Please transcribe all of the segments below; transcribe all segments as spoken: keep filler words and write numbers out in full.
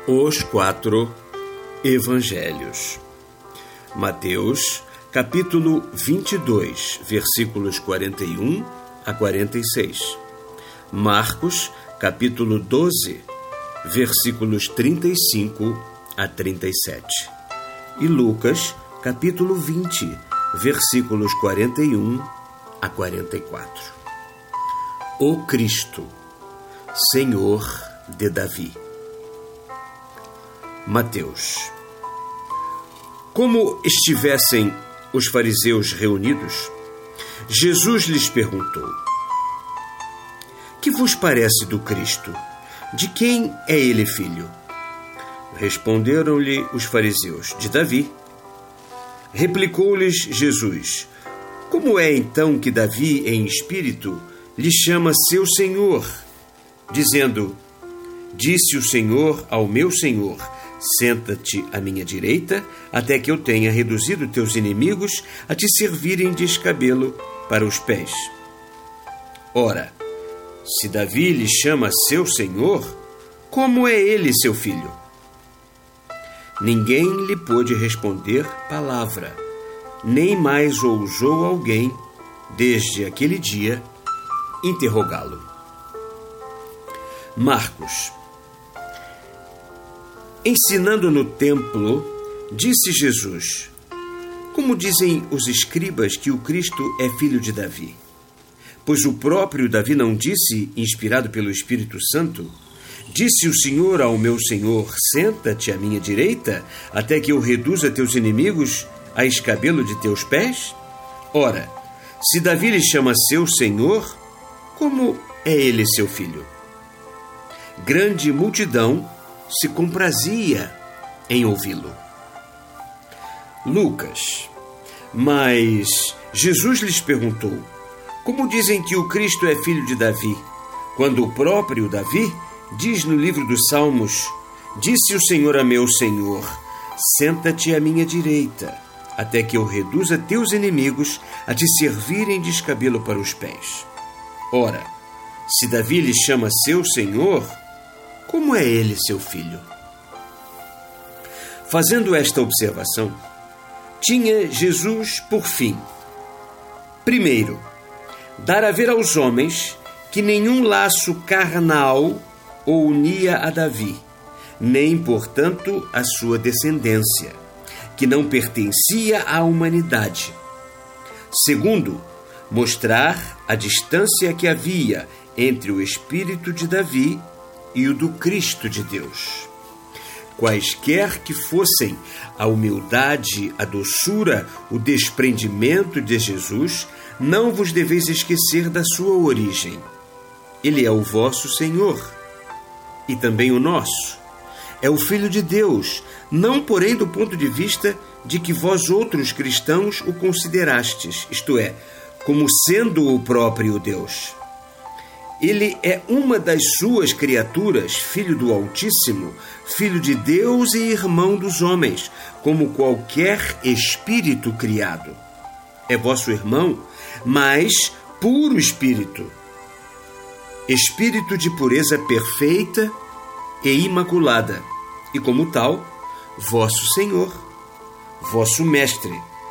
Os quatro Evangelhos. Mateus, capítulo vinte e dois, versículos quarenta e um a quarenta e seis. Marcos, capítulo doze, versículos trinta e cinco a trinta e sete. E Lucas, capítulo vinte, versículos quarenta e um a quarenta e quatro. O Cristo, Senhor de Davi. Mateus. Como estivessem os fariseus reunidos, Jesus lhes perguntou: Que vos parece do Cristo? De quem é ele filho? Responderam-lhe os fariseus: De Davi. Replicou-lhes Jesus: Como é então que Davi, em espírito, lhe chama seu Senhor, dizendo: Disse o Senhor ao meu Senhor: Senta-te à minha direita, até que eu tenha reduzido teus inimigos a te servirem de escabelo para os pés. Ora, se Davi lhe chama seu Senhor, como é ele seu filho? Ninguém lhe pôde responder palavra, nem mais ousou alguém, desde aquele dia, interrogá-lo. Marcos. Ensinando no templo, disse Jesus: Como dizem os escribas que o Cristo é filho de Davi? Pois o próprio Davi não disse, inspirado pelo Espírito Santo: Disse o Senhor ao meu Senhor: Senta-te à minha direita, até que eu reduza teus inimigos a escabelo de teus pés? Ora, se Davi lhe chama seu Senhor, como é ele seu filho? Grande multidão se comprazia em ouvi-lo. Lucas. Mas Jesus lhes perguntou: Como dizem que o Cristo é filho de Davi, quando o próprio Davi diz no livro dos Salmos: Disse o Senhor a meu Senhor: Senta-te à minha direita, até que eu reduza teus inimigos a te servirem de escabelo para os pés. Ora, se Davi lhe chama seu Senhor, como é ele seu filho? Fazendo esta observação, tinha Jesus por fim, primeiro, dar a ver aos homens que nenhum laço carnal o unia a Davi, nem, portanto, a sua descendência, que não pertencia à humanidade. Segundo, mostrar a distância que havia entre o espírito de Davi e o do Cristo de Deus. Quaisquer que fossem a humildade, a doçura, o desprendimento de Jesus, não vos deveis esquecer da sua origem. Ele é o vosso Senhor e também o nosso. É o Filho de Deus, não porém do ponto de vista de que vós outros cristãos o considerastes, isto é, como sendo o próprio Deus. Ele é uma das suas criaturas, filho do Altíssimo, filho de Deus e irmão dos homens, como qualquer espírito criado. É vosso irmão, mas puro espírito. Espírito de pureza perfeita e imaculada, e como tal, vosso Senhor, vosso Mestre.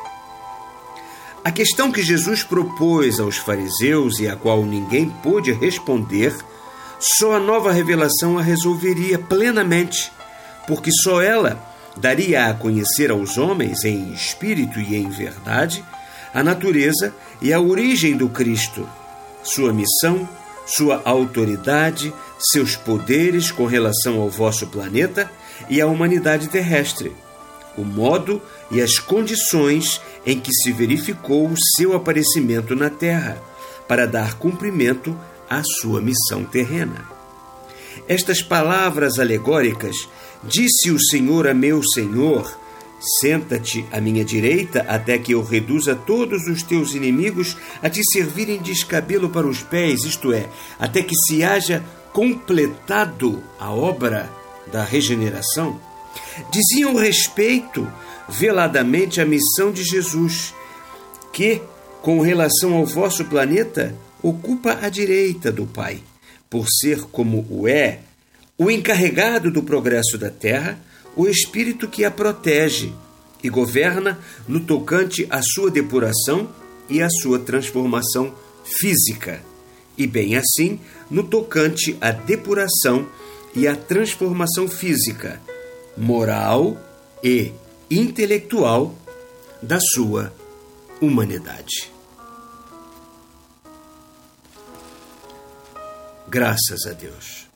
A questão que Jesus propôs aos fariseus e a qual ninguém pôde responder, só a nova revelação a resolveria plenamente, porque só ela daria a conhecer aos homens, em espírito e em verdade, a natureza e a origem do Cristo, sua missão, sua autoridade, seus poderes com relação ao vosso planeta e à humanidade terrestre, o modo e as condições em que se verificou o seu aparecimento na Terra, para dar cumprimento à sua missão terrena. Estas palavras alegóricas, disse o Senhor a meu Senhor, senta-te à minha direita, até que eu reduza todos os teus inimigos a te servirem de escabelo para os pés, isto é, até que se haja completado a obra da regeneração, diziam respeito veladamente à missão de Jesus, que, com relação ao vosso planeta, ocupa a direita do Pai, por ser como o é o encarregado do progresso da terra, o Espírito que a protege e governa no tocante à sua depuração e à sua transformação física, e bem assim no tocante à depuração e à transformação física, moral e intelectual da sua humanidade. Graças a Deus.